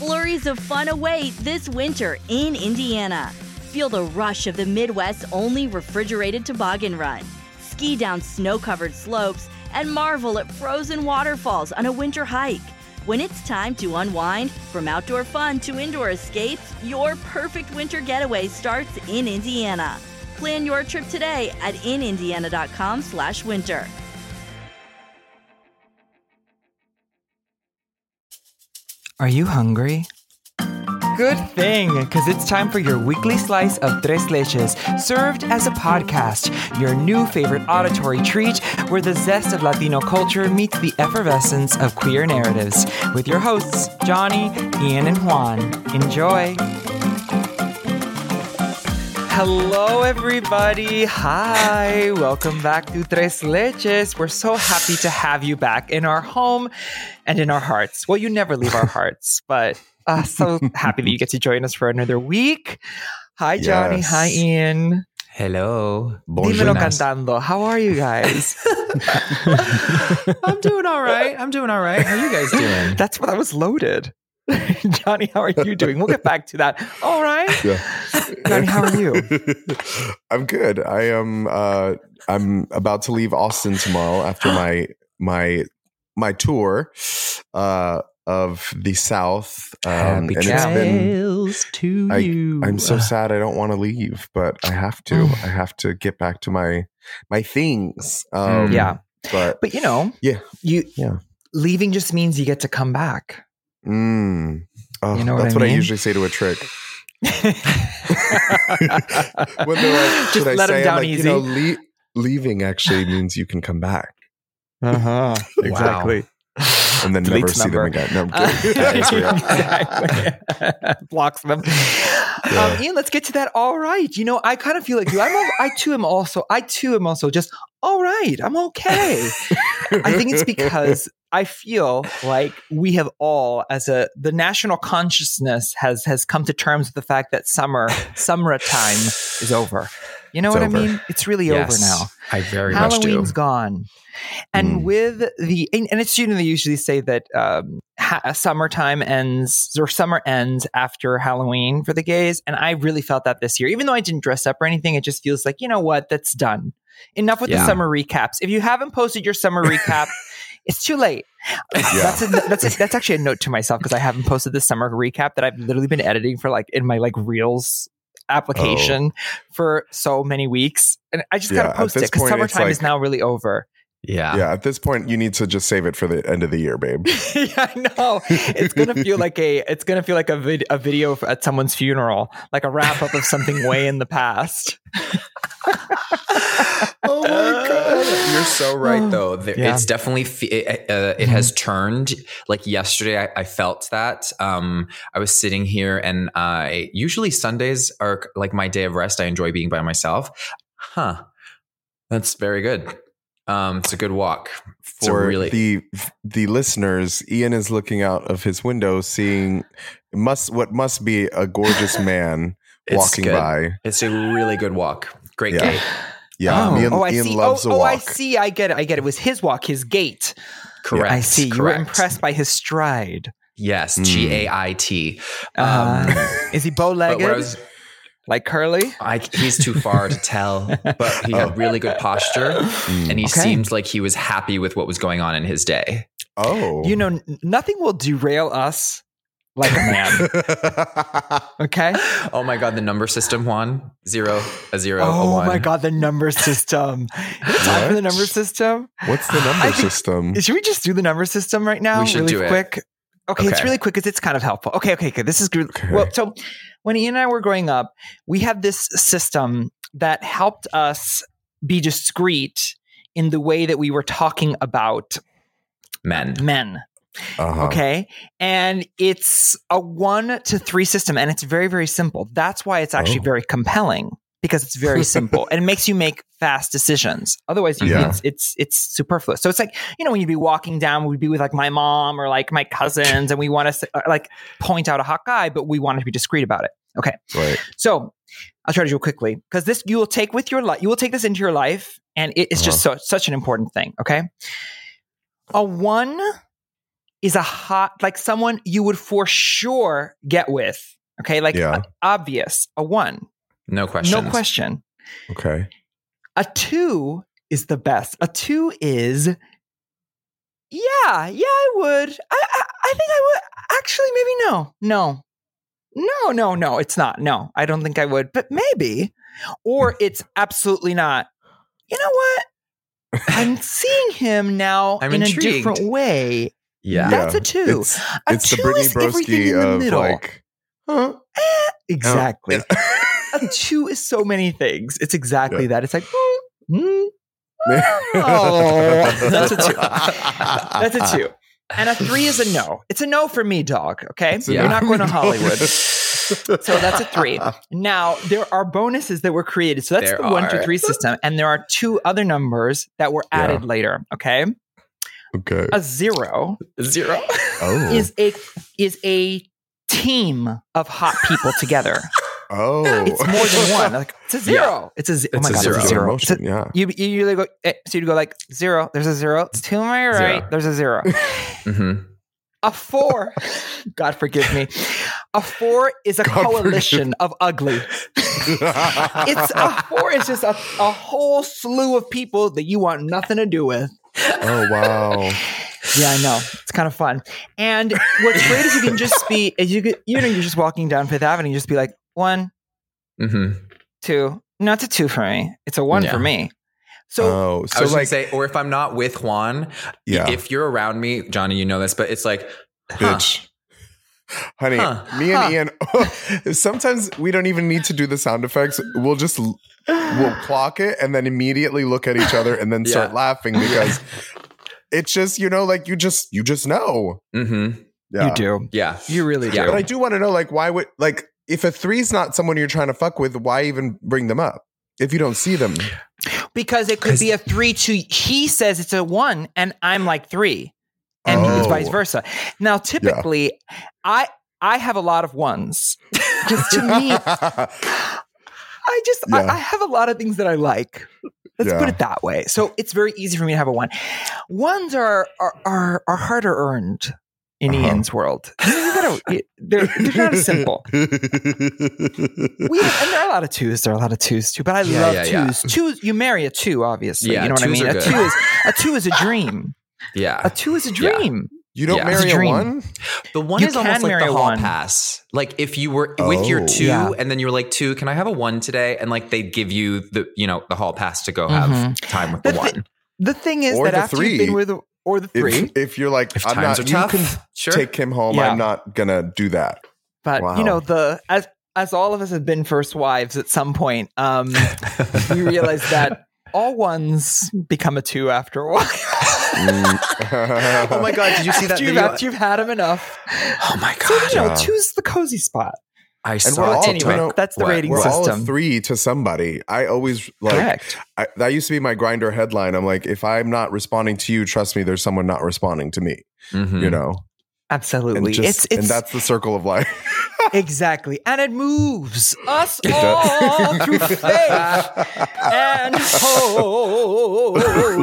Flurries of fun await this winter in Indiana. Feel the rush of the Midwest's only refrigerated toboggan run. Ski down snow-covered slopes and marvel at frozen waterfalls on a winter hike. When it's time to unwind, from outdoor fun to indoor escapes, your perfect winter getaway starts in Indiana. Plan your trip today at inindiana.com/winter. Are you hungry? Good thing, because it's time for your weekly slice of Tres Leches, served as a podcast, your new favorite auditory treat where the zest of Latino culture meets the effervescence of queer narratives. With your hosts, Johnny, Ian, and Juan. Enjoy! Hello, everybody. Hi. Welcome back to Tres Leches. We're so happy to have you back in our home and in our hearts. Well, you never leave our hearts, but so happy that you get to join us for another week. Hi, Johnny. Yes. Hi, Ian. Hello. Dímelo cantando. How are you guys? I'm doing all right. How are you guys doing? That's what I was loaded. Johnny, how are you doing? We'll get back to that. All right. Yeah. Johnny, how are you? I'm good. I am. I'm about to leave Austin tomorrow after my tour of the South. Happy trails to you. I'm so sad. I don't want to leave, but I have to. I have to get back to my things. Yeah. But you know, leaving just means you get to come back. Oh, You know that's what I mean? I usually say to a trick. When they're like, Just let them down easy. Leaving actually means you can come back. Exactly. Wow. And then never see them again. No, I'm kidding. Exactly. Blocks them. Ian, let's get to that. All right. You know, I kind of feel like you. I too am also just all right. I'm okay. I think it's because I feel like we have all, the national consciousness has come to terms with the fact that summertime is over. You know It's what over. I mean? It's really over now. I very much do. Halloween's gone. And with and it's, you know, they usually say that summertime ends, or summer ends after Halloween for the gays. And I really felt that this year, even though I didn't dress up or anything, it just feels like, you know what, that's done. Enough with the summer recaps. If you haven't posted your summer recap, it's too late. Yeah. That's actually a note to myself, because I haven't posted the summer recap that I've literally been editing for in my Reels application for so many weeks, and I just gotta post it because summertime is now really over. Yeah. At this point, you need to just save it for the end of the year, babe. Yeah, I know. It's gonna feel like a video at someone's funeral, like a wrap up of something way in the past. Oh my god! You're so right, though. It's definitely it has turned. Like yesterday, I felt that. I was sitting here, and usually Sundays are like my day of rest. I enjoy being by myself. That's very good. It's a good walk For the listeners, Ian is looking out of his window, seeing what must be a gorgeous man walking by. It's a really good walk. Great gait. Yeah, Ian loves a walk. I see. I get it. It was his walk, his gait. Correct. I see. You were impressed by his stride. Yes, GAIT. Is he bow-legged? Like Curly? He's too far to tell, but he had really good posture, and he seemed like he was happy with what was going on in his day. Oh. You know, nothing will derail us like a man. Okay? Oh my God, the number system, Juan. 0, a 0, a 1. Oh my God, the number system. Is it time for the number system? What's the number system? Should we just do the number system right now? We should do quick? it. Okay, it's really quick because it's kind of helpful. Okay. This is good. Okay. Well, so when Ian and I were growing up, we had this system that helped us be discreet in the way that we were talking about men. Uh-huh. Okay. And it's a 1 to 3 system, and it's very, very simple. That's why it's actually very compelling, because it's very simple and it makes you make fast decisions. Otherwise, it's superfluous. So it's like, you know, when you'd be walking down, we'd be with like my mom or like my cousins, and we want to like point out a hot guy, but we want to be discreet about it. Okay. Right. So I'll try to do it quickly, because this you will take with your life. You will take this into your life, and it is just such an important thing. Okay. A 1 is a hot, like someone you would for sure get with. Okay, like obvious, a 1. No question. No question. Okay. A 2 is the best. A 2 is, I would. I think I would. Actually, maybe no, it's not. No, I don't think I would, but maybe. Or it's absolutely not. You know what? I'm seeing him now in intrigued. A different way. Yeah. That's a 2. It's the Brittany Broski of middle. like, huh? Exactly. A 2 is so many things. It's exactly that. It's like, that's a 2. That's a 2. And a 3 is a no. It's a no for me, dog. Okay? You're not going to Hollywood. So that's a 3. Now, there are bonuses that were created. So that's the 1, 2, 3 system. And there are 2 other numbers that were added later. Okay? Okay. A 0 is a team of hot people together. Oh, it's more than one. Like, it's a 0. Yeah. It's a oh my God, it's a 0. Emotion, yeah. You usually go. So you go like 0. There's a 0. It's to my right. 0. There's a 0. Mm-hmm. A 4. God forgive me. A 4 is a coalition of ugly. It's a 4 is just a whole slew of people that you want nothing to do with. Oh wow. Yeah, I know. It's kind of fun. And what's great is you can just be, you're just walking down Fifth Avenue, you just be like 1, 2. No, it's a 2 for me. It's a 1 for me. So, I was like, say, or if I'm not with Juan, if you're around me, Johnny, you know this, but it's like, bitch. Honey, me and Ian, sometimes we don't even need to do the sound effects. We'll clock it and then immediately look at each other and then start laughing because it's just, like you just know. Mm-hmm. Yeah. You do. Yeah. You really do. But I do want to know, like, why would, like, if a 3 is not someone you're trying to fuck with, why even bring them up if you don't see them? Because it could be a 3 to, he says it's a 1 and I'm like 3. And it's vice versa. Now, typically, I have a lot of 1s. Because to me, I have a lot of things that I like. Let's put it that way. So it's very easy for me to have a 1. 1s are harder earned in Ian's world. They're not as simple. And there are a lot of 2s. There are a lot of 2s too. But I love 2s. Yeah. 2s, you marry a 2, obviously. You know what I mean? A 2 is a dream. Yeah. A 2 is a dream. You don't marry a 1? The 1 is almost like the hall pass. Like if you were with your 2 and then you were like, 2, can I have a 1 today? And like they'd give you the hall pass to go have time with the 1. The thing is that after you've been with or the 3. If you're like, I'm not, you can take him home. I'm not gonna do that. But as all of us have been first wives at some point, we realize that all 1s become a 2 after a while. Oh my God! Did you see that video? After you've had them enough. Oh my God! So 2's the cozy spot. I saw it. Anyway, that's the rating we're system. All a 3 to somebody. I always like. That used to be my Grindr headline. I'm like, if I'm not responding to you, trust me, there's someone not responding to me. Mm-hmm. Absolutely. And that's the circle of life. Exactly. And it moves us all through faith and hope.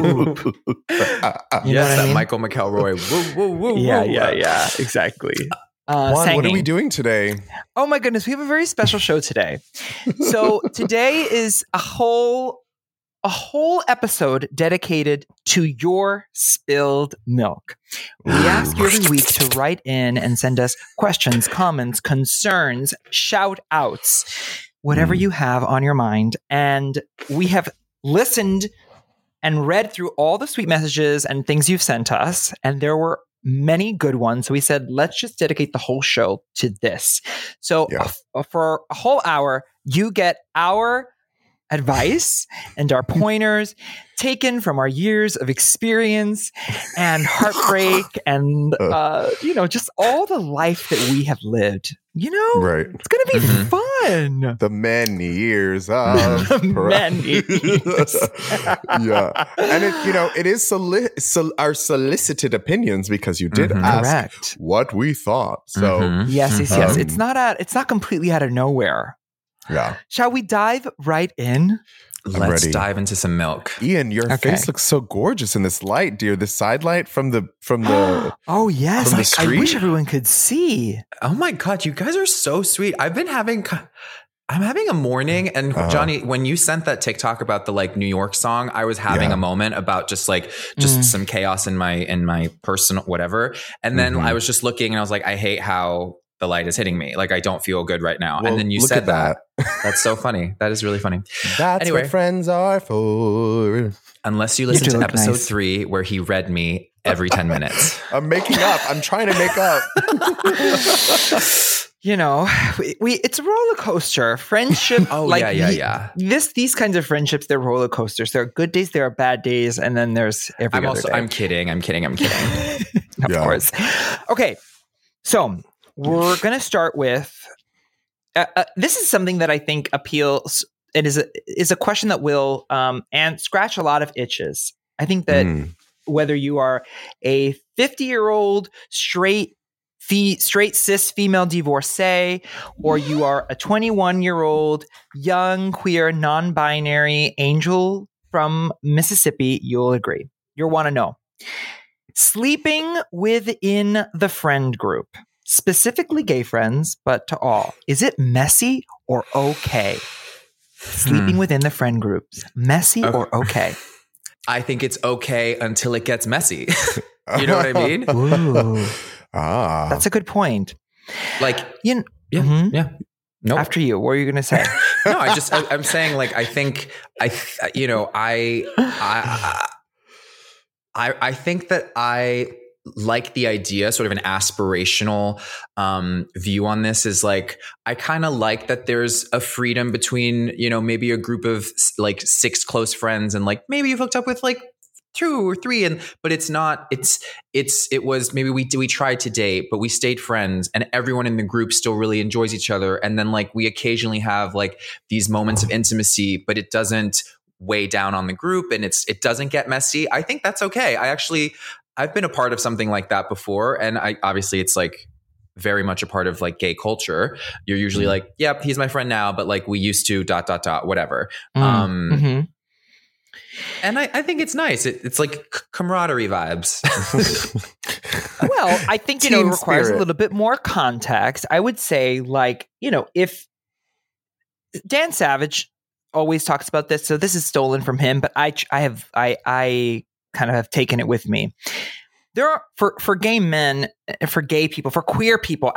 That Michael McElroy. Woo, woo, woo, yeah. Exactly. Juan, what are we doing today? Oh my goodness. We have a very special show today. So today is a whole episode dedicated to your spilled milk. We ask you every week to write in and send us questions, comments, concerns, shout outs, whatever you have on your mind. And we have listened and read through all the sweet messages and things you've sent us. And there were many good ones. So we said, let's just dedicate the whole show to this. So for a whole hour, you get our advice and our pointers taken from our years of experience and heartbreak and just all the life that we have lived. Right? It's gonna be fun. The many years of many years. Yeah, and it is our solicited opinions because you did ask what we thought. So yes. It's not completely out of nowhere. Yeah. Shall we dive right in? Let's dive into some milk. Ian, your face looks so gorgeous in this light, dear. The side light from the oh yes, from the street. I wish everyone could see. Oh my God, you guys are so sweet. I'm having a morning, and Johnny, when you sent that TikTok about the like New York song, I was having a moment about just some chaos in my personal whatever. And then I was just looking and I was like, I hate how the light is hitting me. Like I don't feel good right now. Well, and then you said that. That's so funny. That is really funny. That's what friends are for. Unless you listen to episode 3 where he read me every 10 minutes. I'm making up. I'm trying to make up. You know, it's a roller coaster. Friendship. These kinds of friendships, they're roller coasters. There are good days, there are bad days, and then there's every other day. I'm kidding. Of course. Okay, so we're going to start with this is something that I think appeals. It is a question that will and scratch a lot of itches. I think that whether you are a 50-year-old straight cis female divorcee, or you are a 21-year-old young queer non-binary angel from Mississippi, you'll agree. You'll want to know. Sleeping within the friend group, specifically gay friends, but to all, is it messy or okay? Sleeping within the friend groups, messy or okay? I think it's okay until it gets messy. You know what I mean? Ooh. That's a good point. Like, yeah. Nope. After you, what are you going to say? No, I'm saying like, I think I think that I like the idea, sort of an aspirational view on this is like, I kind of like that there's a freedom between, maybe a group of like 6 close friends and like, maybe you've hooked up with like 2 or 3 but it's not, it was maybe we tried to date, but we stayed friends and everyone in the group still really enjoys each other. And then like we occasionally have like these moments of intimacy, but it doesn't weigh down on the group and it doesn't get messy. I think that's okay. I've been a part of something like that before. And obviously it's like very much a part of like gay culture. You're usually like, yep, he's my friend now, but like we used to ... whatever. And I think it's nice. It's like camaraderie vibes. Well, I think, it requires a little bit more context. I would say like, if Dan Savage always talks about this, so this is stolen from him, but I kind of have taken it with me. There are for gay men, for gay people, for queer people,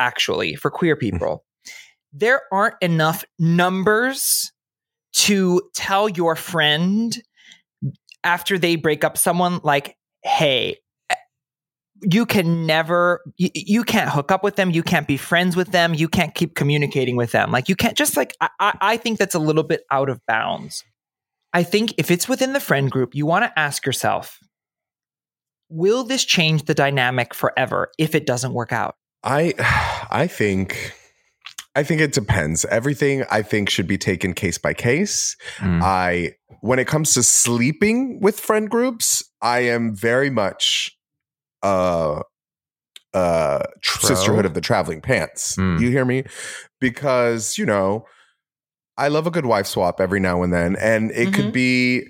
there aren't enough numbers to tell your friend after they break up someone like, hey, you can't hook up with them. You can't be friends with them. You can't keep communicating with them. Like you can't just like, I think that's a little bit out of bounds. I think if it's within the friend group, you want to ask yourself, will this change the dynamic forever if it doesn't work out? I think it depends. Everything I think should be taken case by case. When it comes to sleeping with friend groups, I am very much sisterhood of the traveling pants. You hear me? Because, I love a good wife swap every now and then. And it could be,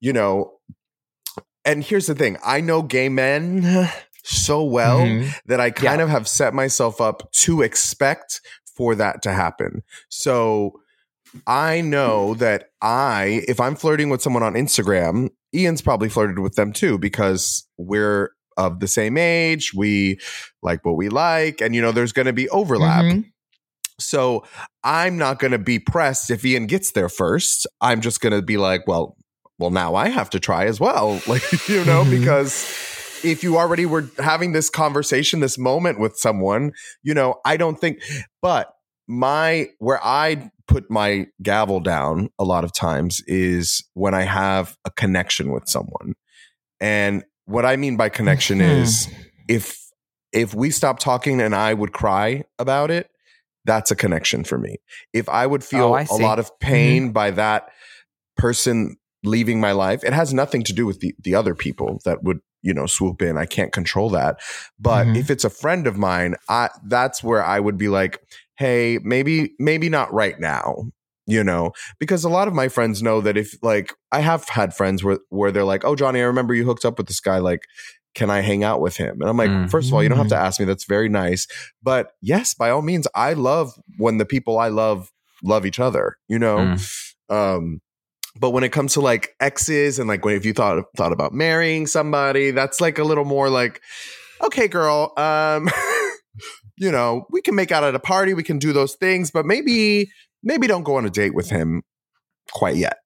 and here's the thing. I know gay men so well that I kind of have set myself up to expect for that to happen. So I know that if I'm flirting with someone on Instagram, Ian's probably flirted with them too, because we're of the same age. We like what we like. And, there's going to be overlap. So I'm not going to be pressed if Ian gets there first. I'm just going to be like, well, now I have to try as well. Like, because if you already were having this conversation, this moment with someone, I don't think, but where I put my gavel down a lot of times is when I have a connection with someone. And what I mean by connection is if we stop talking and I would cry about it, that's a connection for me. If I would feel a lot of pain by that person leaving my life, it has nothing to do with the other people that would, swoop in. I can't control that. But if it's a friend of mine, that's where I would be like, hey, maybe not right now. you know, because a lot of my friends know that if like I have had friends where they're like, oh, Johnny, I remember you hooked up with this guy. Like, can I hang out with him? And I'm like, first of all, you don't have to ask me. That's very nice. But yes, by all means, I love when the people I love each other, you know? But when it comes to like exes and like if you thought about marrying somebody, that's like a little more like, okay, girl, you know, we can make out at a party. We can do those things, but maybe don't go on a date with him quite yet.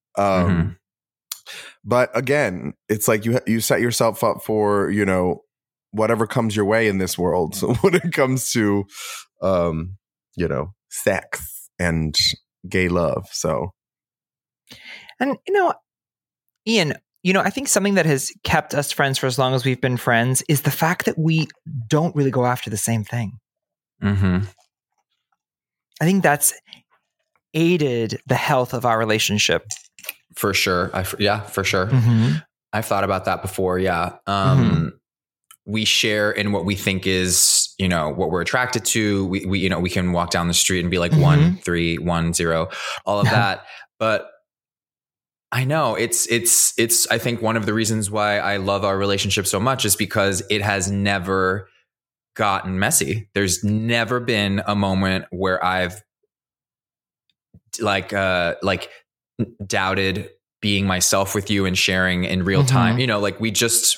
But again, it's like you set yourself up for, you know, whatever comes your way in this world. So when it comes to, you know, sex and gay love. So. And, you know, Ian, you know, I think something that has kept us friends for as long as we've been friends is the fact that we don't really go after the same thing. I think that's aided the health of our relationship. For sure. For sure. I've thought about that before. Yeah. We share in what we think is, you know, what we're attracted to. We you know, we can walk down the street and be like 1, 3, 1, 0, all of that. But I know it's I think one of the reasons why I love our relationship so much is because it has never gotten messy. There's never been a moment where I've like doubted being myself with you and sharing in real time. You know, like we say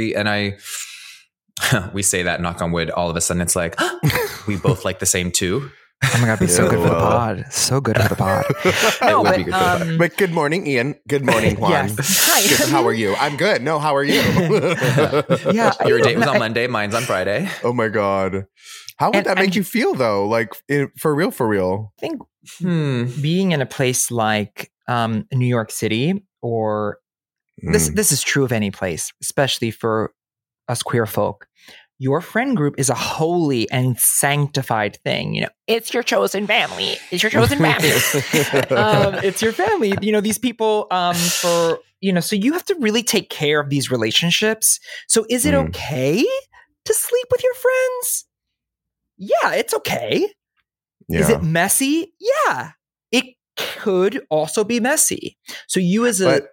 that, knock on wood, all of a sudden it's like we both like the same too. Oh my God, it'd be so good for the pod. So good for the pod. No, it would be good for the pod. But good morning, Ian. Good morning, Juan. Yes. Hi. Good, how are you? I'm good. No, how are you? Yeah. Your date was on Monday. Mine's on Friday. Oh my God. How would that make you feel though? Like for real? I think being in a place like New York City, or this is true of any place, especially for us queer folk. Your friend group is a holy and sanctified thing. You know, it's your chosen family. It's your chosen family. It's your family. You know, these people so you have to really take care of these relationships. So is it okay to sleep with your friends? Yeah, it's okay. Yeah. Is it messy? Yeah, it could also be messy. So you as an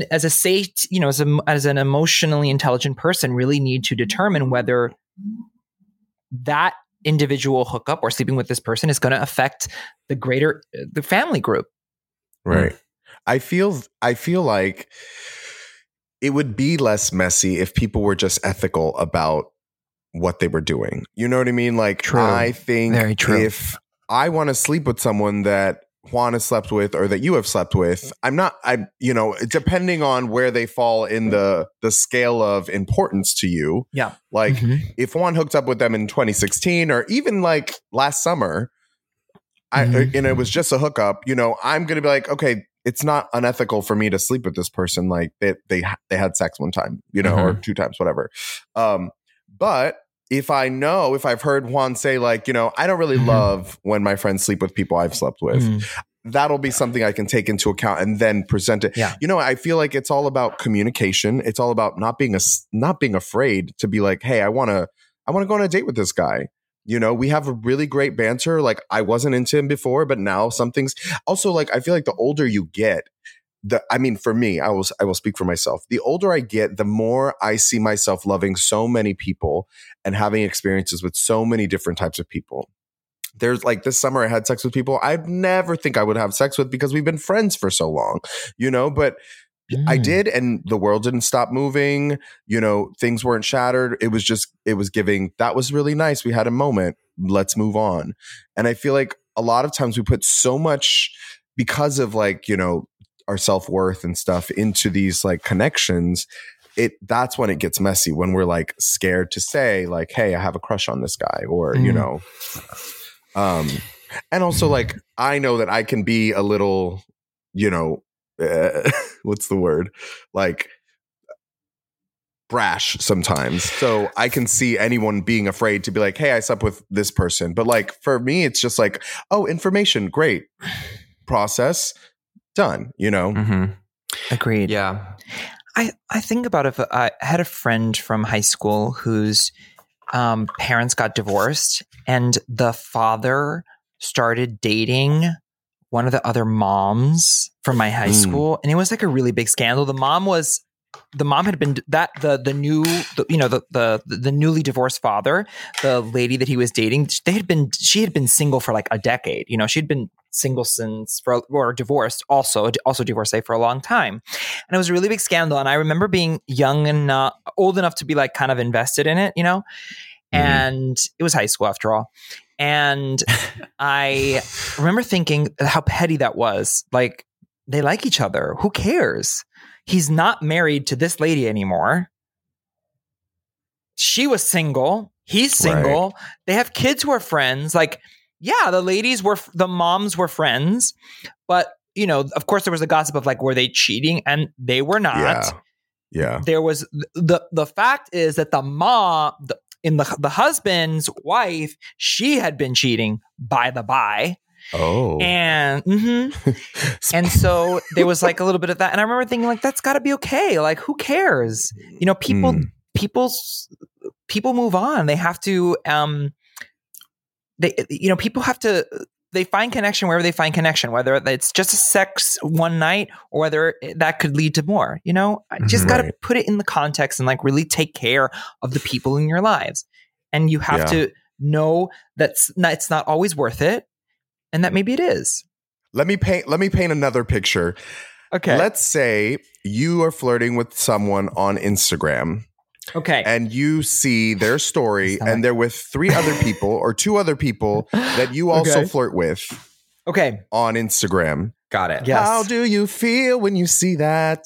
emotionally intelligent person really need to determine whether that individual hookup or sleeping with this person is going to affect the family group. Right. I feel like it would be less messy if people were just ethical about what they were doing. You know what I mean? Like, true. I think very true. If I want to sleep with someone that Juan has slept with or that you have slept with, depending on where they fall in the scale of importance to you. Yeah. Like if Juan hooked up with them in 2016 or even like last summer, and it was just a hookup, you know, I'm going to be like, okay, it's not unethical for me to sleep with this person. Like they had sex one time, you know, or 2 times, whatever. But if I've heard Juan say like, you know, I don't really love when my friends sleep with people I've slept with, that'll be something I can take into account and then present it. Yeah. You know, I feel like it's all about communication. It's all about not being afraid to be like, hey, I want to go on a date with this guy. You know, we have a really great banter. Like I wasn't into him before, but now something's also like, I feel like the older you get, for me, I will speak for myself. The older I get, the more I see myself loving so many people and having experiences with so many different types of people. There's like this summer I had sex with people I'd never think I would have sex with because we've been friends for so long, you know, but I did, and the world didn't stop moving. You know, things weren't shattered. It was giving, that was really nice. We had a moment. Let's move on. And I feel like a lot of times we put so much because of like, you know, our self-worth and stuff into these like connections. That's when it gets messy, when we're like scared to say like, hey, I have a crush on this guy, or, you know, and also like, I know that I can be a little, you know, what's the word? Like brash sometimes. So I can see anyone being afraid to be like, hey, I slept with this person. But like, for me, it's just like, oh, information. Great. Process. Done, you know? Agreed. Yeah. I think about if I had a friend from high school whose parents got divorced and the father started dating one of the other moms from my high school, and it was like a really big scandal. The mom had been the newly divorced father, the lady that he was dating. She had been single for like a decade. You know, she'd been single or divorced, also divorcee for a long time, and it was a really big scandal. And I remember being young and old enough to be like kind of invested in it, you know. And it was high school after all. And I remember thinking how petty that was. Like, they like each other. Who cares? He's not married to this lady anymore. She was single. He's single. Right. They have kids who are friends. Like, yeah, the moms were friends. But, you know, of course there was the gossip of like, were they cheating? And they were not. Yeah. There was the fact is that the mom, the husband's wife, she had been cheating by the by. Oh. And and so there was like a little bit of that. And I remember thinking like, that's gotta be okay. Like, who cares? You know, people move on. They have to people have to, they find connection wherever they find connection, whether it's just a sex one night or whether that could lead to more, you know. I just got to put it in the context and like really take care of the people in your lives. And you have to know it's not always worth it, and that maybe it is. Let me paint another picture. Okay. Let's say you are flirting with someone on Instagram. Okay. And you see their story and they're with 3 other people or 2 other people that you also flirt with. Okay. On Instagram. Got it. Yes. How do you feel when you see that?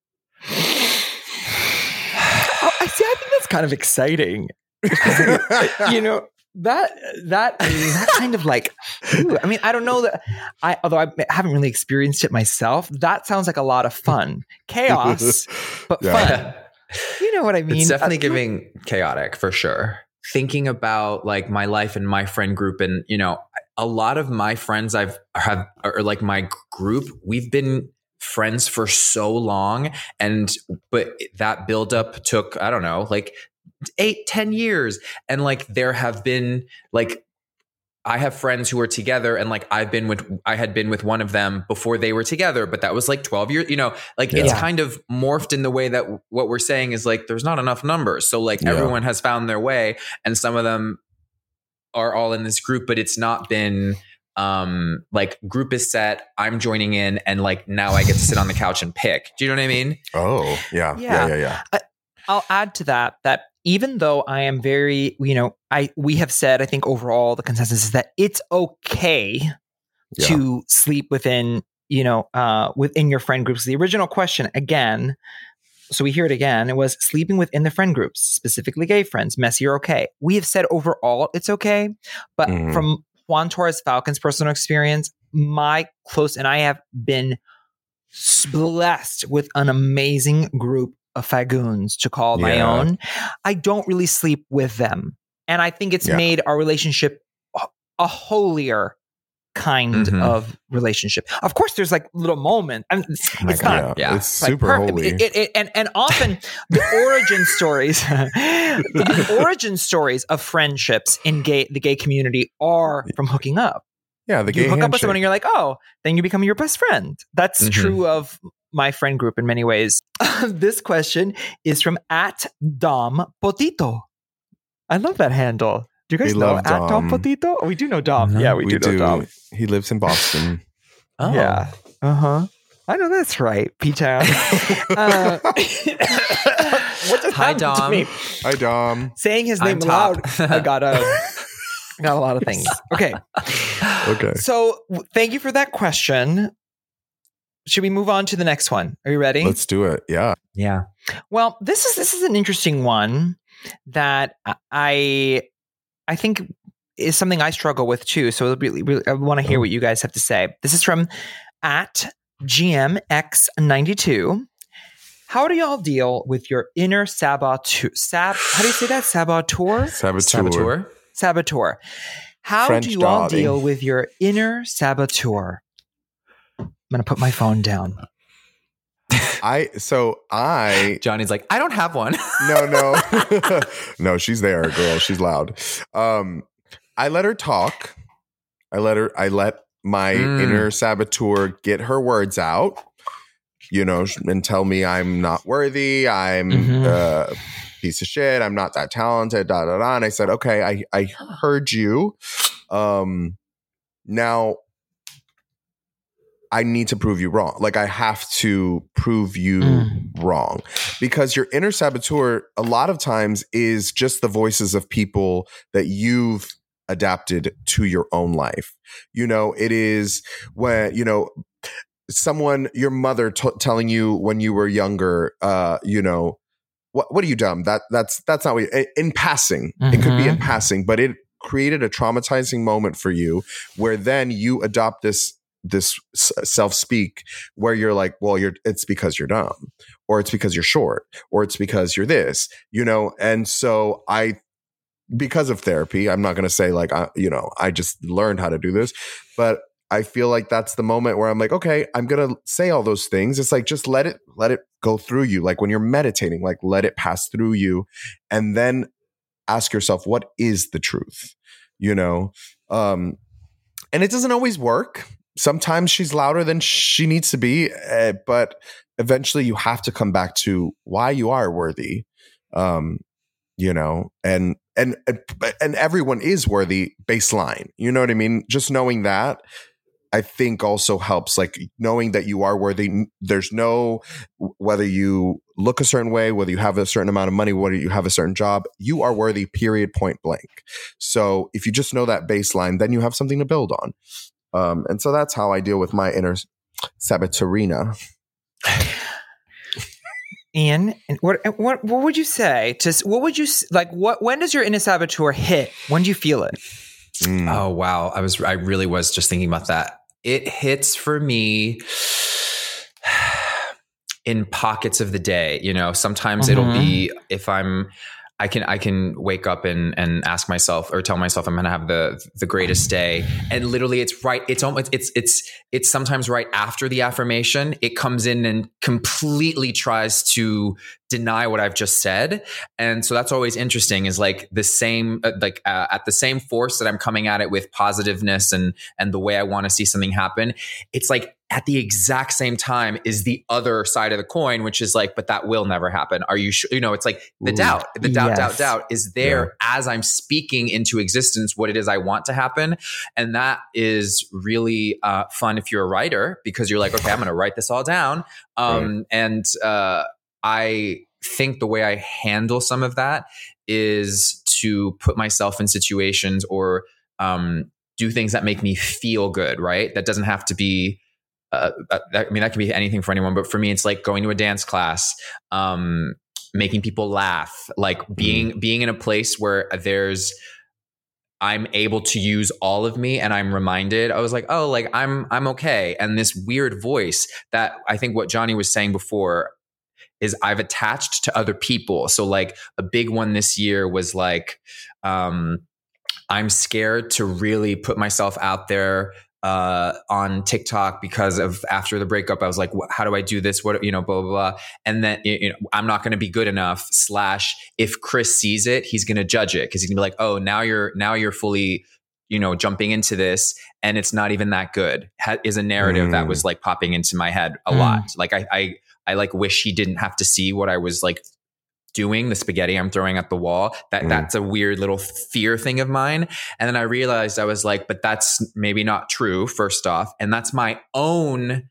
I think that's kind of exciting. You know, that kind of like, ooh, I mean, I don't know that although I haven't really experienced it myself, that sounds like a lot of fun. Chaos, but fun. You know what I mean? It's definitely giving chaotic for sure. Thinking about like my life and my friend group, and you know, a lot of my friends or like my group, we've been friends for so long, but that buildup took, I don't know, like 8-10 years, and like there have been like, I have friends who are together, and like I had been with one of them before they were together, but that was like 12 years, you know, like it's kind of morphed in the way that what we're saying is like, there's not enough numbers. So like everyone has found their way, and some of them are all in this group, but it's not been like group is set, I'm joining in, and like now I get to sit on the couch and pick. Do you know what I mean? Oh, yeah. I'll add to that even though I am very, you know, we have said, I think overall the consensus is that it's okay to sleep within, you know, within your friend groups. The original question again, so we hear it again, it was sleeping within the friend groups, specifically gay friends, messy or okay. We have said overall it's okay, but from Juan Torres Falcon's personal experience, my close, and I have been blessed with an amazing group of fagoons to call my own. I don't really sleep with them. And I think it's made our relationship a holier kind of relationship. Of course, there's like little moments. I mean, it's not. Yeah. It's like super holy. And often the origin stories of friendships in the gay community are from hooking up. Yeah, the gay you hook handshake. up with someone and you're like, oh, then you become your best friend. That's true of my friend group in many ways. This question is from @DomPotito. I love that handle. Do you guys know @DomPotito? Oh, we do know Dom. No, yeah, we do know Dom. He lives in Boston. Oh. Yeah. I know that's right. P-Town. What just Hi, Dom. to me? Hi, Dom. Saying his name loud, I got a lot of things. Okay. So thank you for that question. Should we move on to the next one? Are you ready? Let's do it. Yeah. Yeah. Well, this is an interesting one that I think is something I struggle with too. So really, I want to hear what you guys have to say. This is from @GMX92. How do y'all deal with your inner saboteur? How do you say that? Saboteur? Saboteur. How French do you all darling. deal with your inner saboteur? I'm going to put my phone down. Johnny's like, I don't have one. No. No, she's there, girl. She's loud. I let her talk. I let my inner saboteur get her words out, you know, and tell me I'm not worthy, I'm a piece of shit, I'm not that talented, da da da. And I said, okay, I heard you. Now I need to prove you wrong. Like, I have to prove you wrong, because your inner saboteur a lot of times is just the voices of people that you've adapted to your own life. You know, it is when, you know, someone, your mother telling you when you were younger, you know, what are you dumb? That's not what in passing. It could be in passing, but it created a traumatizing moment for you where then you adopt this self-speak where you're like, well, it's because you're dumb, or it's because you're short, or it's because you're this, you know? And so because of therapy, I'm not going to say like, you know, I just learned how to do this, but I feel like that's the moment where I'm like, okay, I'm going to say all those things. It's like, just let it go through you. Like when you're meditating, like let it pass through you, and then ask yourself, what is the truth? You know? And it doesn't always work. Sometimes she's louder than she needs to be, but eventually you have to come back to why you are worthy, you know, and everyone is worthy baseline. You know what I mean? Just knowing that, I think also helps, like knowing that you are worthy. There's no, whether you look a certain way, whether you have a certain amount of money, whether you have a certain job, you are worthy, period, point blank. So if you just know that baseline, then you have something to build on. And so that's how I deal with my inner saboteurina. Ian, what would you say? When does your inner saboteur hit? When do you feel it? Oh wow, I really was just thinking about that. It hits for me in pockets of the day. You know, sometimes it'll be if I can wake up and ask myself or tell myself I'm going to have the greatest day. And literally it's sometimes right after the affirmation, it comes in and completely tries to deny what I've just said. And so that's always interesting, is like the same, at the same force that I'm coming at it with positiveness and the way I want to see something happen. It's like at the exact same time is the other side of the coin, which is like, but that will never happen. Are you sure? You know, it's like the doubt is there as I'm speaking into existence what it is I want to happen. And that is really fun if you're a writer, because you're like, okay, I'm going to write this all down. And I think the way I handle some of that is to put myself in situations or do things that make me feel good, right? That doesn't have to be, that can be anything for anyone, but for me, it's like going to a dance class, making people laugh, like being in a place where I'm able to use all of me, and I'm reminded, I was like, oh, like I'm okay. And this weird voice that I think what Johnny was saying before is I've attached to other people. So like a big one this year was like, I'm scared to really put myself out there on TikTok because of after the breakup, I was like, how do I do this? What, you know, blah, blah, blah. And then, you know, I'm not going to be good enough / if Chris sees it, he's going to judge it. 'Cause he's gonna be like, oh, now you're fully, you know, jumping into this and it's not even that good, is a narrative that was like popping into my head a lot. Like I like wish he didn't have to see what I was like doing, the spaghetti I'm throwing at the wall. That's a weird little fear thing of mine. And then I realized, I was like, but that's maybe not true, first off. And that's my own,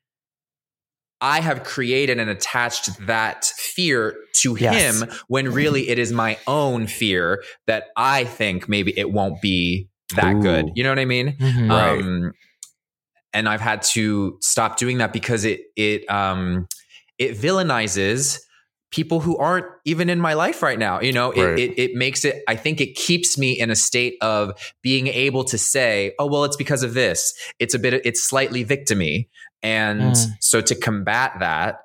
I have created and attached that fear to him, when really it is my own fear that I think maybe it won't be that good. You know what I mean? Right. And I've had to stop doing that because it villainizes people who aren't even in my life right now. You know, it makes it, I think it keeps me in a state of being able to say, oh, well, it's because of this. It's slightly victim-y. And so to combat that,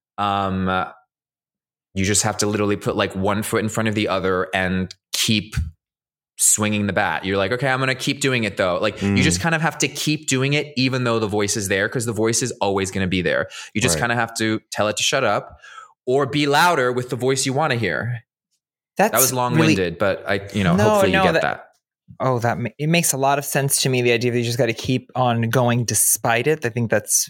you just have to literally put like one foot in front of the other and keep swinging the bat. You're like, okay, I'm going to keep doing it though. Like you just kind of have to keep doing it, even though the voice is there, because the voice is always going to be there. You just kind of have to tell it to shut up, or be louder with the voice you want to hear. That was long-winded, but hopefully you get that. It makes a lot of sense to me. The idea that you just got to keep on going despite it. I think that's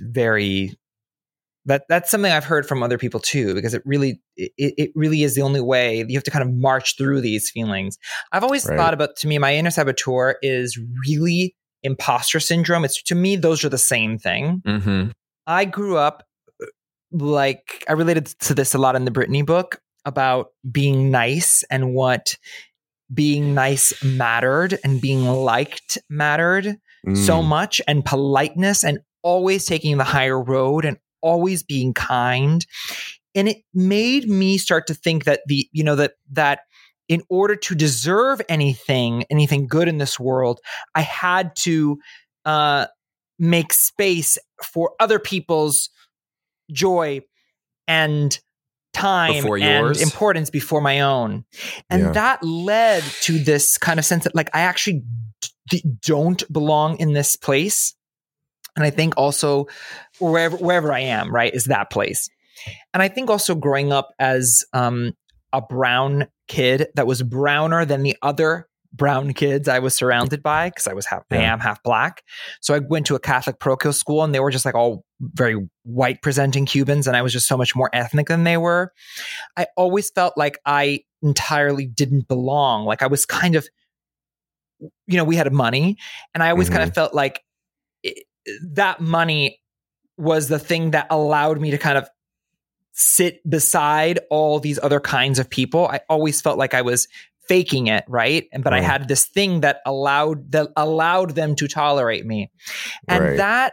that's something I've heard from other people too, because it really is the only way. You have to kind of march through these feelings. I've always thought about, to me, my inner saboteur is really imposter syndrome. It's, to me, those are the same thing. Mm-hmm. I grew up, like, I related to this a lot in the Brittany book about being nice and what being nice mattered and being liked mattered so much, and politeness and always taking the higher road and always being kind. And it made me start to think that that in order to deserve anything good in this world, I had to make space for other people's joy and time and importance before my own. And that led to this kind of sense that, like, I actually don't belong in this place. And I think also wherever I am, right, is that place. And I think also growing up as a brown kid that was browner than the other brown kids I was surrounded by, because I am half black. So I went to a Catholic parochial school, and they were just like all very white presenting Cubans, and I was just so much more ethnic than they were. I always felt like I entirely didn't belong. Like I was kind of, we had money, and I always kind of felt like that money was the thing that allowed me to kind of sit beside all these other kinds of people. I always felt like I was faking it, right? But I had this thing that allowed them to tolerate me. And that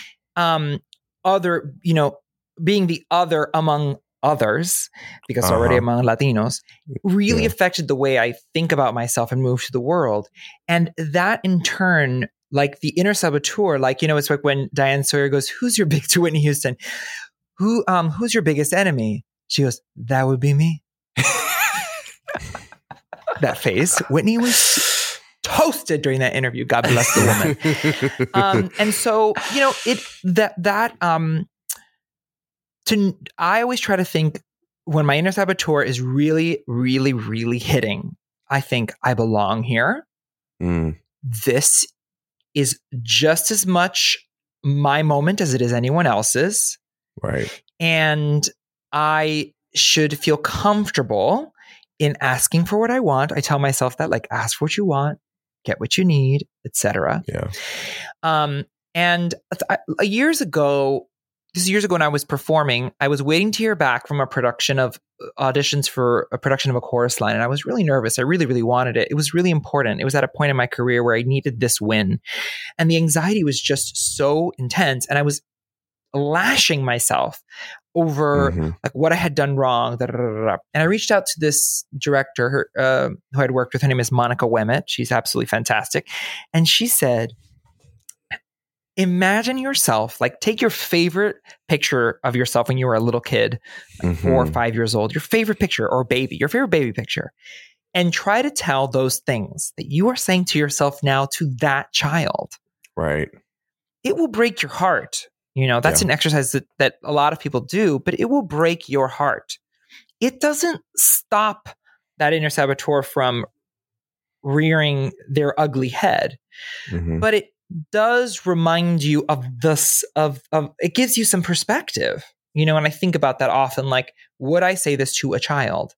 other, being the other among others, because already among Latinos, really affected the way I think about myself and move to the world. And that in turn, like the inner saboteur, like, it's like when Diane Sawyer goes, "Who's your big," to Whitney Houston, who's your biggest enemy? She goes, "That would be me." That face. Whitney was toasted during that interview. God bless the woman. And so, I always try to think, when my inner saboteur is really, really, really hitting, I think I belong here. This is just as much my moment as it is anyone else's. Right. And I should feel comfortable in asking for what I want. I tell myself that, like, ask for what you want, get what you need, etc. Yeah. And years ago when I was performing, I was waiting to hear back from auditions for a production of A Chorus Line. And I was really nervous. I really, really wanted it. It was really important. It was at a point in my career where I needed this win. And the anxiety was just so intense. And I was lashing myself over like what I had done wrong. And I reached out to this director who I'd worked with. Her name is Monica Wemmett. She's absolutely fantastic. And she said, imagine yourself, like, take your favorite picture of yourself when you were a little kid, like 4 or 5 years old, your favorite picture, or your favorite baby picture, and try to tell those things that you are saying to yourself now to that child. Right. It will break your heart. That's an exercise that a lot of people do, but it will break your heart. It doesn't stop that inner saboteur from rearing their ugly head, but it does remind you of this, of it gives you some perspective, and I think about that often. Like, would I say this to a child?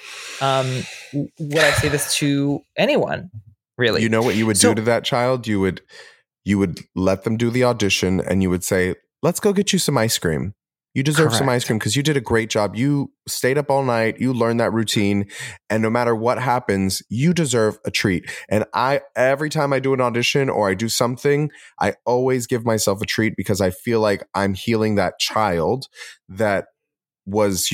Would I say this to anyone, really? You know what you would do to that child? You would let them do the audition, and you would say, "Let's go get you some ice cream. You deserve some ice cream because you did a great job. You stayed up all night. You learned that routine. And no matter what happens, you deserve a treat." And every time I do an audition or I do something, I always give myself a treat, because I feel like I'm healing that child that was,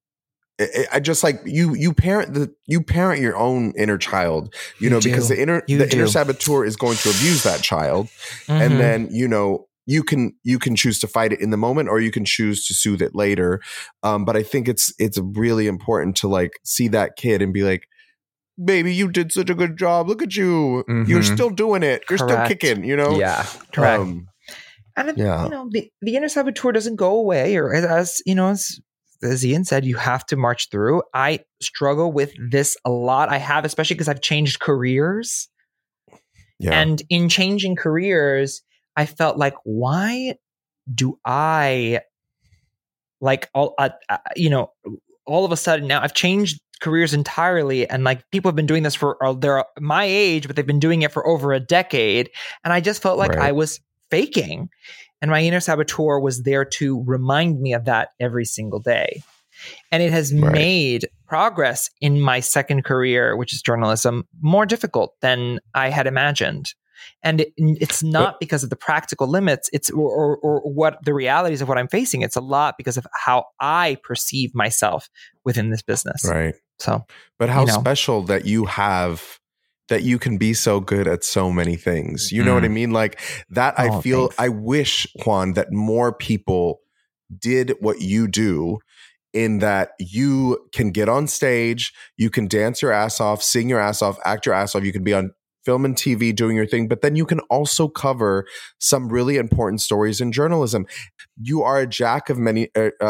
I just, like, you parent your own inner child, because the inner saboteur is going to abuse that child. And then, you can choose to fight it in the moment, or you can choose to soothe it later. But I think it's really important to, like, see that kid and be like, "Baby, you did such a good job. Look at you. You're still doing it. You're still kicking, Yeah. Correct. And the inner saboteur doesn't go away, or as Ian said, you have to march through. I struggle with this a lot. I have, especially because I've changed careers. Yeah. And in changing careers, I felt like, why do I like all of a sudden now I've changed careers entirely, and like people have been doing this for they're my age, but they've been doing it for over a decade, and I just felt like I was faking, and my inner saboteur was there to remind me of that every single day. And it has made progress in my second career, which is journalism, more difficult than I had imagined. And it's not because of the practical limits, it's or what the realities of what I'm facing. It's a lot because of how I perceive myself within this business. Right. So, but how special that you have that you can be so good at so many things. You know what I mean? Like that. I feel. Thanks. I wish, Juan, that more people did what you do. In that you can get on stage, you can dance your ass off, sing your ass off, act your ass off. You can be on film and TV doing your thing, but then you can also cover some really important stories in journalism. You are a jack of many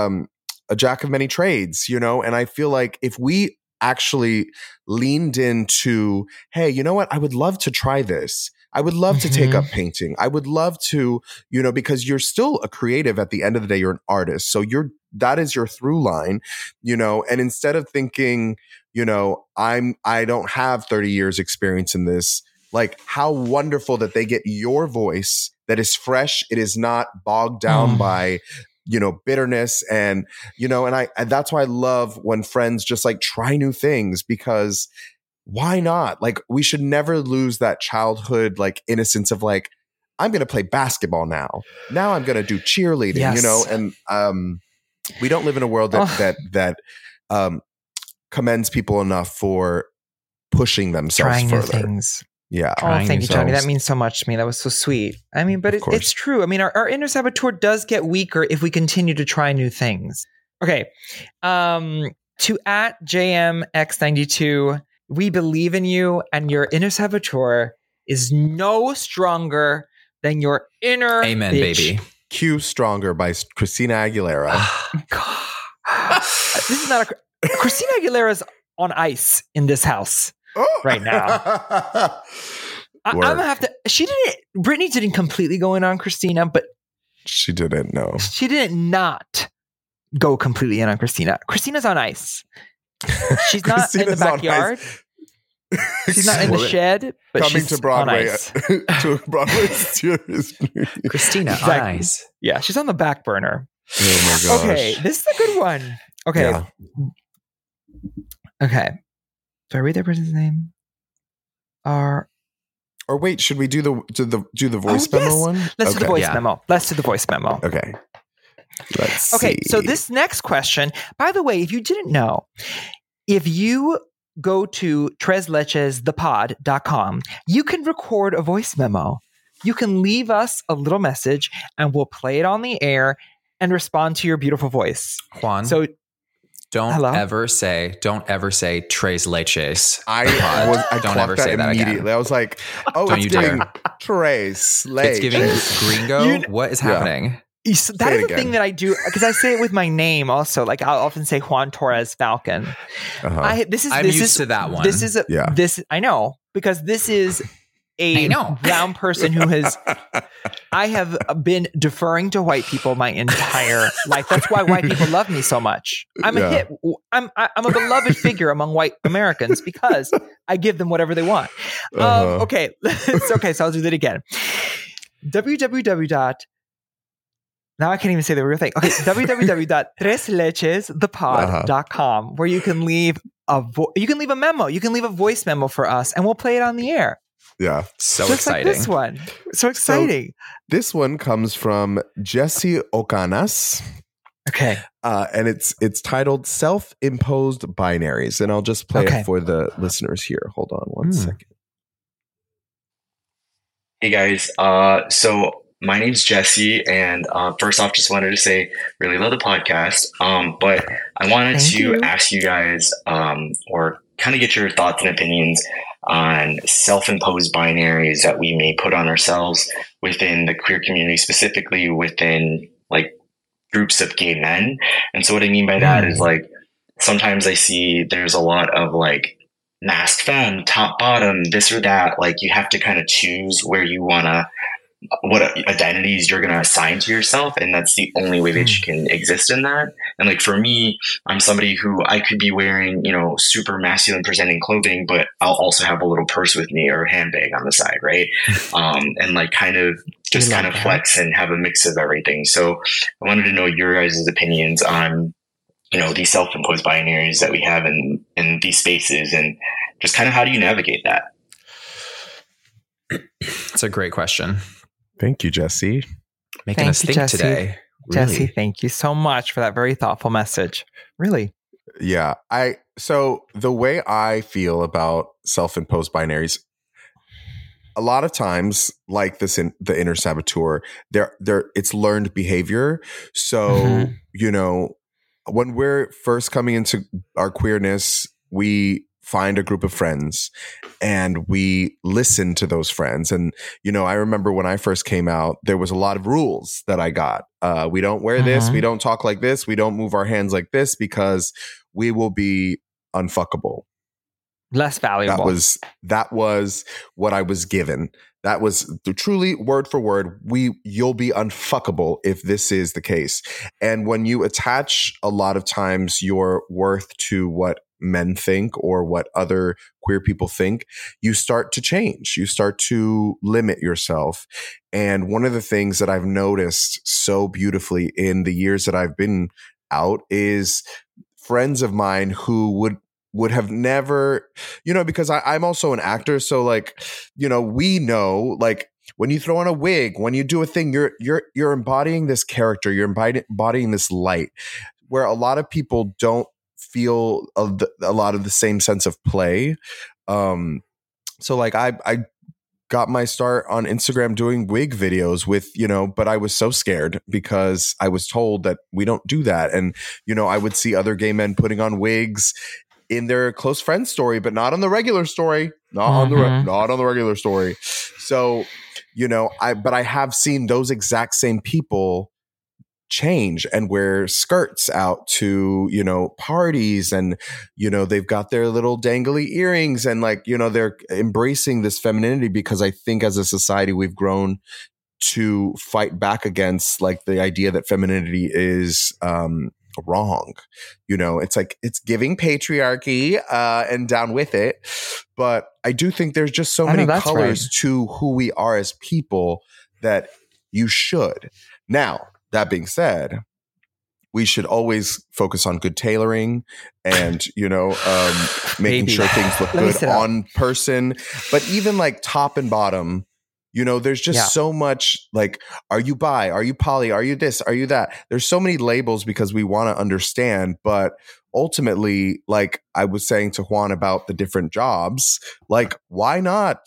trades, you know? And I feel like if we actually leaned into, hey, you know what? I would love to try this. I would love to take up painting. I would love to, you know, because you're still a creative at the end of the day, you're an artist. So that is your through line, you know, and instead of thinking, you know, I don't have 30 years experience in this, like how wonderful that they get your voice that is fresh. It is not bogged down by, you know, bitterness and, you know, and that's why I love when friends just like try new things, because why not? Like we should never lose that childhood, like innocence of like, I'm going to play basketball now. Now I'm going to do cheerleading, you know, and, we don't live in a world that commends people enough for pushing themselves trying further. New things. Yeah. Oh, thank you, Johnny. That means so much to me. That was so sweet. I mean, but it's true. I mean, our inner saboteur does get weaker if we continue to try new things. Okay. To @JMX92, we believe in you, and your inner saboteur is no stronger than your inner Amen, bitch. baby. Q Stronger by Christina Aguilera. This is not Christina Aguilera's on ice in this house right now. I'm gonna have to. Britney didn't completely go in on Christina, but she didn't. No, she did not go completely in on Christina. Christina's on ice. She's not in the backyard. She's not in the shed, but coming she's to Broadway, on ice. to a Broadway series. Christina, exactly. on ice. Yeah, she's on the back burner. Oh my gosh. Okay, this is a good one. Okay. Yeah. Okay. Do I read that person's name? Or wait, should we do the voice memo one? Let's do the voice memo. Let's do the voice memo. Okay. Let's see. So this next question, by the way, if you didn't know, if you go to treslechespodcast.com, you can record a voice memo. You can leave us a little message and we'll play it on the air and respond to your beautiful voice. Juan. So don't ever say Tres Leches. I don't ever say that immediately. Again. I was like, it's giving Tres Leches. It's giving gringo. What is happening? So that is the thing that I do, because I say it with my name also. Like I'll often say Juan Torres Falcon. I'm used to that one. I know, because this is a brown person who has. I have been deferring to white people my entire life. That's why white people love me so much. I'm a hit. I'm a beloved figure among white Americans because I give them whatever they want. Okay, it's okay. So I'll do that again. Now I can't even say the real thing. Okay, www.treslechespodcast.com, where you can leave a memo. You can leave a voice memo for us, and we'll play it on the air. Yeah, so just exciting. Like this one, so exciting. So this one comes from Jesse Ocanas. Okay, and it's titled "Self-Imposed Binaries," and I'll just play it for the listeners here. Hold on one second. Hey guys, so my name's Jesse, and first off, just wanted to say, really love the podcast. But I wanted to ask you guys, or kind of get your thoughts and opinions on self-imposed binaries that we may put on ourselves within the queer community, specifically within like groups of gay men. And so what I mean by that is like, sometimes I see there's a lot of like mask femme, top bottom, this or that. Like you have to kind of choose where you want to, what identities you're going to assign to yourself. And that's the only way that you can exist in that. And like, for me, I'm somebody who I could be wearing, super masculine presenting clothing, but I'll also have a little purse with me or a handbag on the side. Right. And like kind of flex and have a mix of everything. So I wanted to know your guys' opinions on, these self-imposed binaries that we have in these spaces, and just kind of how do you navigate that? It's a great question. Thank you, Jesse. Making us think today. Really. Jesse, thank you so much for that very thoughtful message. Really. Yeah. So the way I feel about self-imposed binaries, a lot of times, like this in the inner saboteur, it's learned behavior. So, when we're first coming into our queerness, we find a group of friends and we listen to those friends. And, I remember when I first came out, there was a lot of rules that I got. We don't wear this. We don't talk like this. We don't move our hands like this because we will be unfuckable. Less valuable. That was what I was given. That was truly word for word. You'll be unfuckable if this is the case. And when you attach a lot of times your worth to what men think or what other queer people think, you start to change. You start to limit yourself. And one of the things that I've noticed so beautifully in the years that I've been out is friends of mine who would have never, because I'm also an actor. So like, we know, like, when you throw on a wig, when you do a thing, you're embodying this character, you're embodying this light, where a lot of people don't feel a lot of the same sense of play. So like I got my start on Instagram doing wig videos with, but I was so scared because I was told that we don't do that. And, I would see other gay men putting on wigs in their close friend story, but not on the regular story, not on the regular story. So, but I have seen those exact same people change and wear skirts out to, parties, and, they've got their little dangly earrings, and like, they're embracing this femininity, because I think as a society we've grown to fight back against like the idea that femininity is, wrong. It's like, it's giving patriarchy and down with it. But I do think there's just so many colors to who we are as people that you should. Now, that being said, we should always focus on good tailoring and, making sure things look good on person. But even like top and bottom, there's just so much like, are you bi? Are you poly? Are you this? Are you that? There's so many labels because we want to understand. But ultimately, like I was saying to Juan about the different jobs, like, why not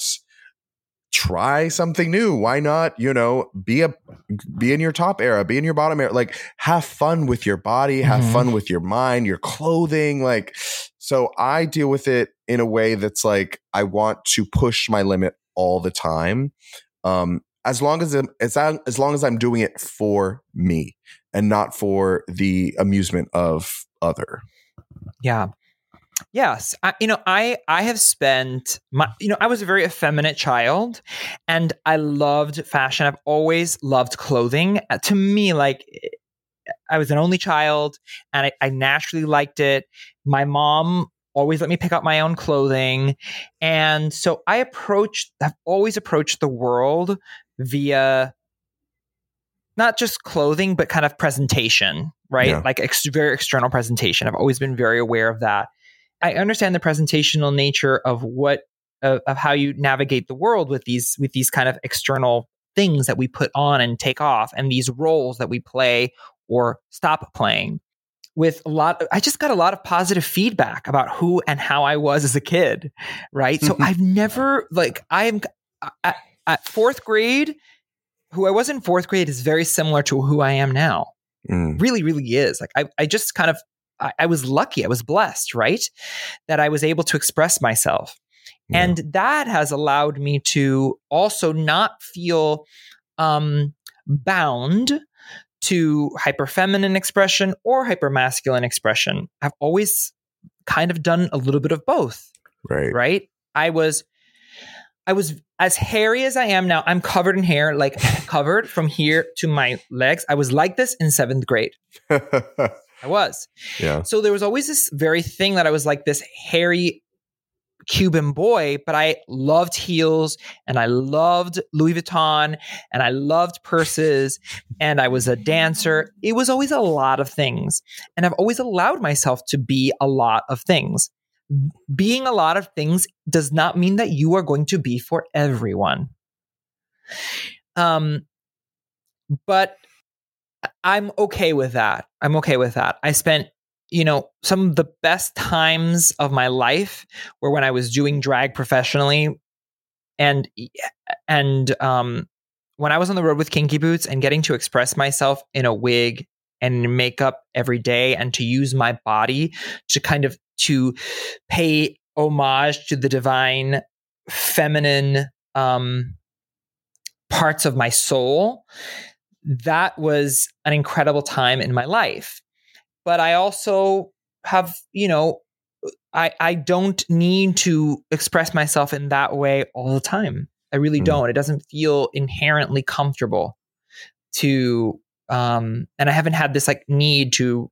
try something new? Why not, be in your top era, be in your bottom era, like have fun with your body, have fun with your mind, your clothing. Like, so I deal with it in a way that's like, I want to push my limit all the time. As long as I'm doing it for me and not for the amusement of other. Yeah. Yes. I have spent I was a very effeminate child and I loved fashion. I've always loved clothing. To me, like, I was an only child and I naturally liked it. My mom always let me pick out my own clothing. And so I've always approached the world via not just clothing, but kind of presentation, right? Yeah. Like very external presentation. I've always been very aware of that. I understand the presentational nature of of how you navigate the world with these kind of external things that we put on and take off, and these roles that we play or stop playing. I just got a lot of positive feedback about who and how I was as a kid, right? So I've never at fourth grade, who I was in fourth grade is very similar to who I am now. Really, really is. Like I just kind of, I was lucky. I was blessed, right? That I was able to express myself. Yeah. And that has allowed me to also not feel bound to hyperfeminine expression or hypermasculine expression. I've always kind of done a little bit of both. Right. I was as hairy as I am now. I'm covered in hair, like covered from here to my legs. I was like this in 7th grade. I was. Yeah. So there was always this very thing that I was like this hairy Cuban boy, but I loved heels and I loved Louis Vuitton and I loved purses and I was a dancer. It was always a lot of things. And I've always allowed myself to be a lot of things. Being a lot of things does not mean that you are going to be for everyone. But I'm okay with that. I spent, some of the best times of my life were when I was doing drag professionally, and when I was on the road with Kinky Boots and getting to express myself in a wig and in makeup every day, and to use my body to kind of to pay homage to the divine feminine parts of my soul. That was an incredible time in my life. But I also have, I don't need to express myself in that way all the time. I really don't. It doesn't feel inherently comfortable to, and I haven't had this like need to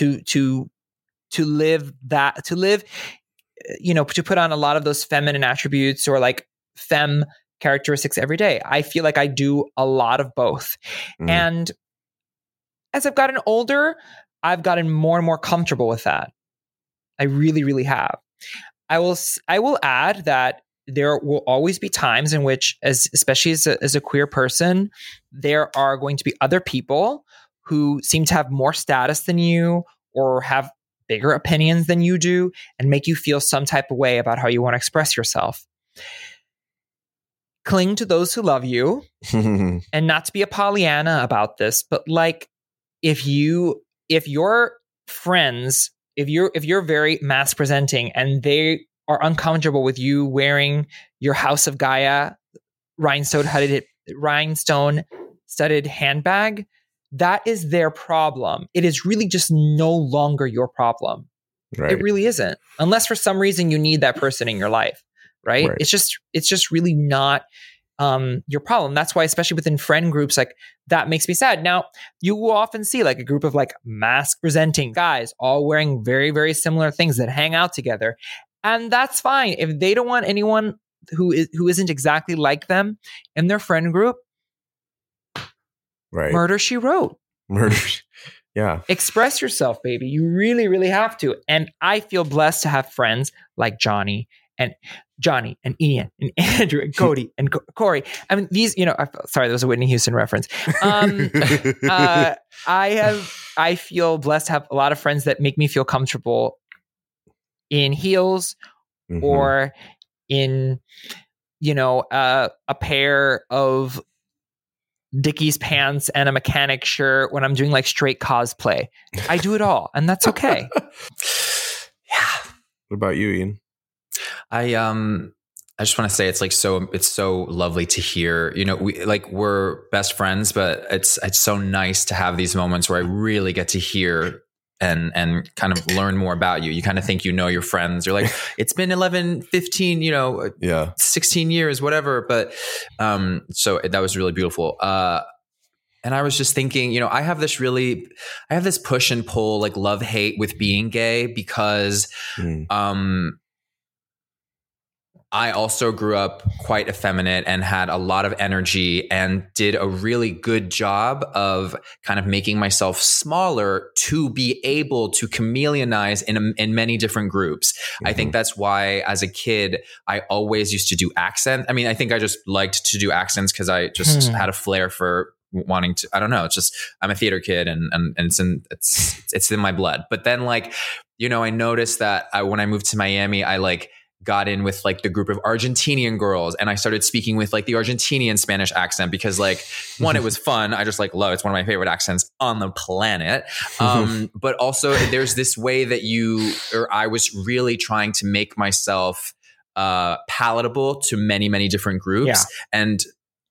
live that, to put on a lot of those feminine attributes or like femme characteristics every day. I feel like I do a lot of both. And as I've gotten older, I've gotten more and more comfortable with that. I really, really have. I will add that there will always be times in which, especially as a queer person, there are going to be other people who seem to have more status than you or have bigger opinions than you do and make you feel some type of way about how you want to express yourself. Cling to those who love you and not to be a Pollyanna about this, but like if your friends, if you're very mass presenting and they are uncomfortable with you wearing your House of Gaia rhinestone studded handbag, that is their problem. It is really just no longer your problem. Right. It really isn't. Unless for some reason you need that person in your life, right? It's just really not your problem. That's why, especially within friend groups, like that makes me sad. Now, you will often see like a group of like mask presenting guys all wearing very, very similar things that hang out together. And that's fine. If they don't want anyone who isn't exactly like them in their friend group, right? Murder, She Wrote. Yeah. Express yourself, baby. You really, really have to. And I feel blessed to have friends like Johnny and Ian and Andrew and Cody and Corey. I mean, these, sorry, that was a Whitney Houston reference. I feel blessed to have a lot of friends that make me feel comfortable in heels or in, a pair of Dickies pants and a mechanic shirt when I'm doing like straight cosplay. I do it all, and that's okay. Yeah. What about you, Ian? I just want to say it's so lovely to hear, we're best friends, but it's so nice to have these moments where I really get to hear and kind of learn more about you. You kind of think your friends. You're like, it's been 11, 15, 16 years, whatever. But so that was really beautiful. And I was just thinking, I have this push and pull, like love hate with being gay because I also grew up quite effeminate and had a lot of energy and did a really good job of kind of making myself smaller to be able to chameleonize in many different groups. I think that's why as a kid, I always used to do accent. I mean, I think I just liked to do accents because I just had a flair for wanting to, I don't know. It's just, I'm a theater kid and it's in my blood. But then like, I noticed that when I moved to Miami, I like got in with like the group of Argentinian girls and I started speaking with like the Argentinian Spanish accent because like one, it was fun. I just like love, it's one of my favorite accents on the planet. But also there's this way that I was really trying to make myself palatable to many, many different groups. And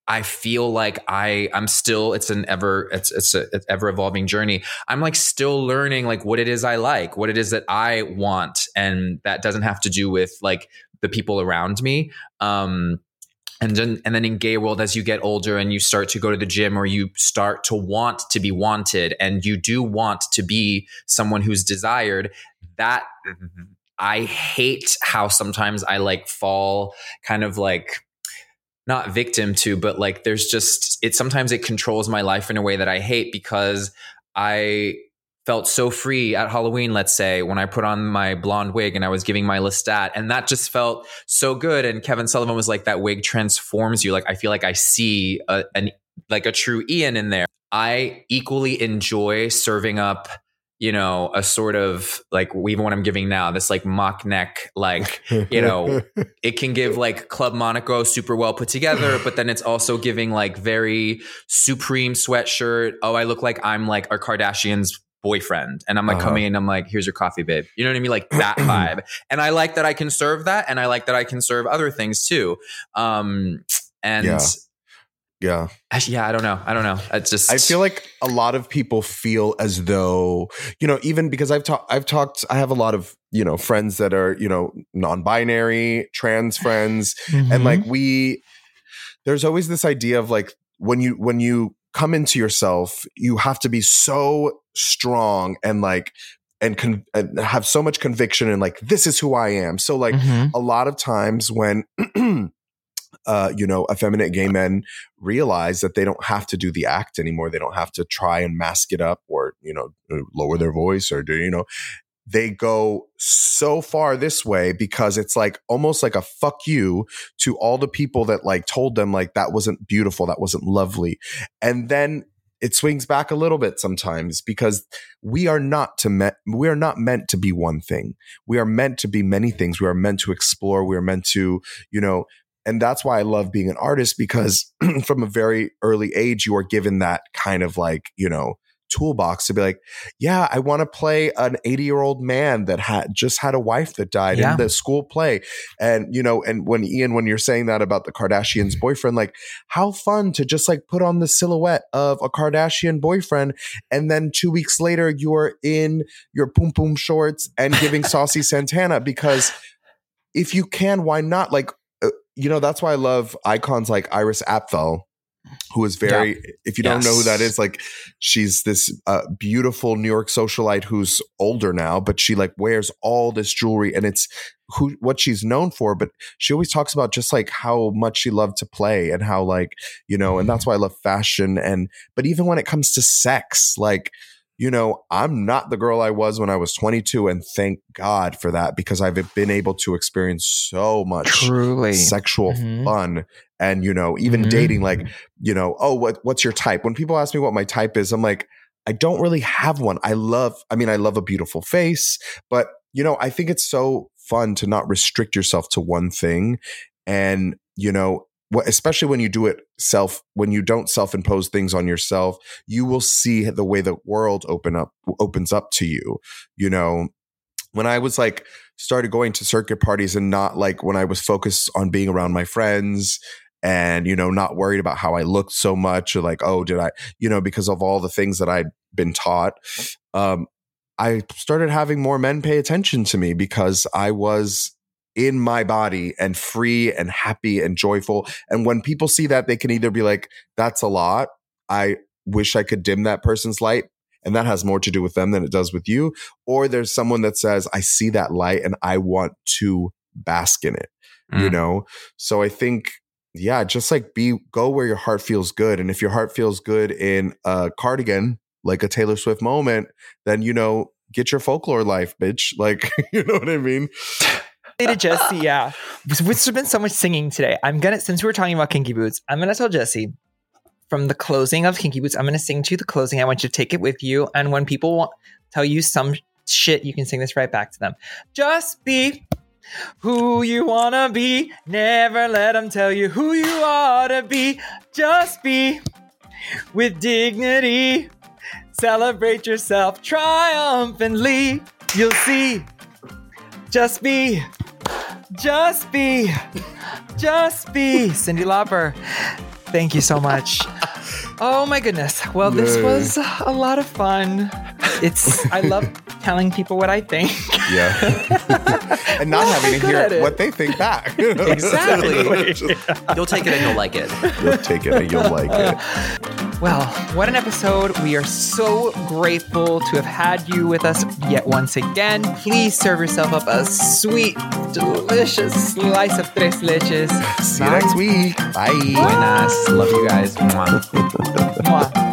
I feel like I'm still, it's an ever evolving journey. I'm like still learning like what it is I like, what it is that I want. And that doesn't have to do with like the people around me. And then in gay world, as you get older and you start to go to the gym, or you start to want to be wanted, and you do want to be someone who's desired, that I hate how sometimes I like fall kind of like not victim to, but like there's just, sometimes it controls my life in a way that I hate, because I felt so free at Halloween, let's say, when I put on my blonde wig and I was giving my Lestat, and that just felt so good. And Kevin Sullivan was like, that wig transforms you. Like, I feel like I see a true Ian in there. I equally enjoy serving up, you know, a sort of like, even what I'm giving now, this like mock neck, like, you know, it can give like Club Monaco super well put together, but then it's also giving like very Supreme sweatshirt. Oh, I look like I'm like a Kardashian's boyfriend, and I'm like coming in, I'm like, here's your coffee, babe. You know what I mean? Like that vibe. And I like that I can serve that, and I like that I can serve other things too. I don't know. It's just, I feel like a lot of people feel as though, you know, even because I have a lot of, you know, friends that are, you know, non-binary, trans friends. And like there's always this idea of like, when you come into yourself, you have to be so strong and like, and have so much conviction and like, this is who I am. So like a lot of times when, you know, effeminate gay men realize that they don't have to do the act anymore. They don't have to try and mask it up or, you know, lower their voice or do, you know, they go so far this way because it's like almost like a fuck you to all the people that like told them like that wasn't beautiful, that wasn't lovely. And then it swings back a little bit sometimes, because we are not meant to be one thing. We are meant to be many things. We are meant to explore. We are meant to, you know, and that's why I love being an artist, because from a very early age, you are given that kind of like, you know, toolbox to be like, yeah, I want to play an 80-year-old man that just had a wife that died in the school play. And, you know, and when you're saying that about the Kardashian's boyfriend, like how fun to just like put on the silhouette of a Kardashian boyfriend. And then 2 weeks later, you're in your poom poom shorts and giving Saucy Santana, because if you can, why not? Like, you know, that's why I love icons like Iris Apfel, who is very, if you don't know who that is, like she's this beautiful New York socialite who's older now, but she like wears all this jewelry, and it's what she's known for. But she always talks about just like how much she loved to play and how like, you know, and that's why I love fashion. But even when it comes to sex, like, you know, I'm not the girl I was when I was 22, and thank God for that, because I've been able to experience so much sexual fun. And, you know, even dating, like, you know, oh, what's your type? When people ask me what my type is, I'm like, I don't really have one. I love a beautiful face, but, you know, I think it's so fun to not restrict yourself to one thing. And, you know, especially when you do it when you don't self-impose things on yourself, you will see the way the world opens up to you. You know, when I was like started going to circuit parties, and not like when I was focused on being around my friends and, you know, not worried about how I looked so much, or like, oh, did I, you know, because of all the things that I'd been taught, I started having more men pay attention to me, because I was in my body and free and happy and joyful. And when people see that, they can either be like, that's a lot, I wish I could dim that person's light, and that has more to do with them than it does with you. Or there's someone that says, I see that light and I want to bask in it, you know? So I think, yeah, just like go where your heart feels good. And if your heart feels good in a cardigan, like a Taylor Swift moment, then, you know, get your folklore life, bitch. Like, you know what I mean? To Jesse, yeah. There's been so much singing today. Since we were talking about Kinky Boots, I'm gonna tell Jesse from the closing of Kinky Boots, I'm gonna sing to you the closing. I want you to take it with you, and when people tell you some shit, you can sing this right back to them. Just be who you wanna be. Never let them tell you who you ought to be. Just be with dignity. Celebrate yourself triumphantly. You'll see. Just be. Just be. Just be. Cyndi Lauper. Thank you so much. Oh my goodness. Well, this was a lot of fun. I love telling people what I think. Yeah. And not having to hear what they think back. Exactly. You'll take it and you'll like it. You'll take it and you'll like it. Well, what an episode. We are so grateful to have had you with us yet once again. Please serve yourself up a sweet, delicious slice of tres leches. See you next week. Bye. Buenas. Love you guys. Mwah. Mwah.